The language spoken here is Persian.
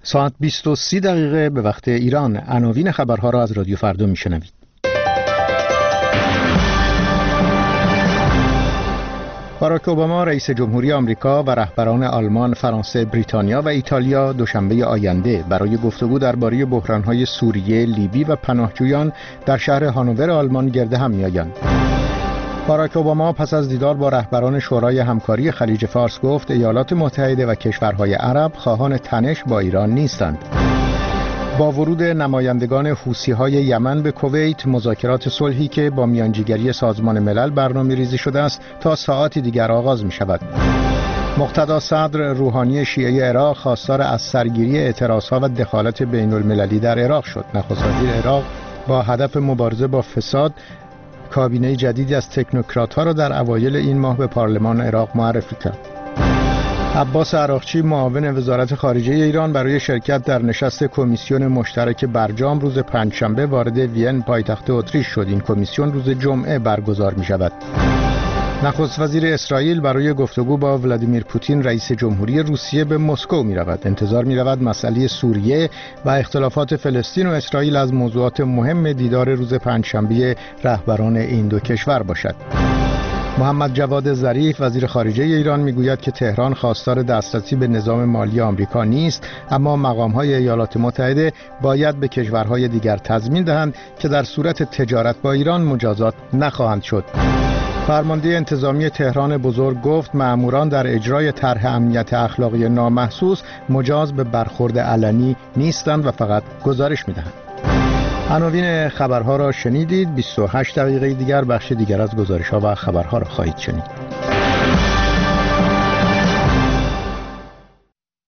ساعت 20:30 به وقت ایران. عناوین خبرها را از رادیو فردا میشنوید. باراک اوباما رئیس جمهوری آمریکا و رهبران آلمان، فرانسه، بریتانیا و ایتالیا دوشنبه آینده برای گفتگو درباره بحران‌های سوریه، لیبی و پناهجویان در شهر هانوور آلمان گرد هم می‌آیند. باراک اوباما پس از دیدار با رهبران شورای همکاری خلیج فارس گفت ایالات متحده و کشورهای عرب خواهان تنش با ایران نیستند. با ورود نمایندگان حوثی‌های یمن به کویت، مذاکرات صلحی که با میانجیگری سازمان ملل برنامه‌ریزی شده است تا ساعاتی دیگر آغاز می‌شود. مقتدا صدر روحانی شیعه عراق خواستار از سرگیری اعتراضها و دخالت بین‌المللی در عراق شد. نخست وزیر عراق با هدف مبارزه با فساد کابینه جدیدی از تکنوکرات‌ها را در اوایل این ماه به پارلمان عراق معرفی کرد. عباس عراقچی معاون وزارت خارجه ایران برای شرکت در نشست کمیسیون مشترک برجام روز پنجشنبه وارد وین پایتخت اتریش شد. این کمیسیون روز جمعه برگزار می شود. نخست وزیر اسرائیل برای گفتگو با ولادیمیر پوتین رئیس جمهوری روسیه به مسکو می رود. انتظار می رود مسئله سوریه و اختلافات فلسطین و اسرائیل از موضوعات مهم دیدار روز پنجشنبه رهبران این دو کشور باشد. محمد جواد ظریف وزیر خارجه ایران میگوید که تهران خواستار دسترسی به نظام مالی آمریکا نیست، اما مقام‌های ایالات متحده باید به کشورهای دیگر تضمین دهند که در صورت تجارت با ایران مجازات نخواهند شد. فرمانده انتظامی تهران بزرگ گفت مأموران در اجرای طرح امنیت اخلاقی نامحسوس مجاز به برخورد علنی نیستند و فقط گزارش می‌دهند. عناوین خبرها را شنیدید. 28 دقیقه دیگر بخش دیگر از گزارش‌ها و خبرها را خواهید شنید.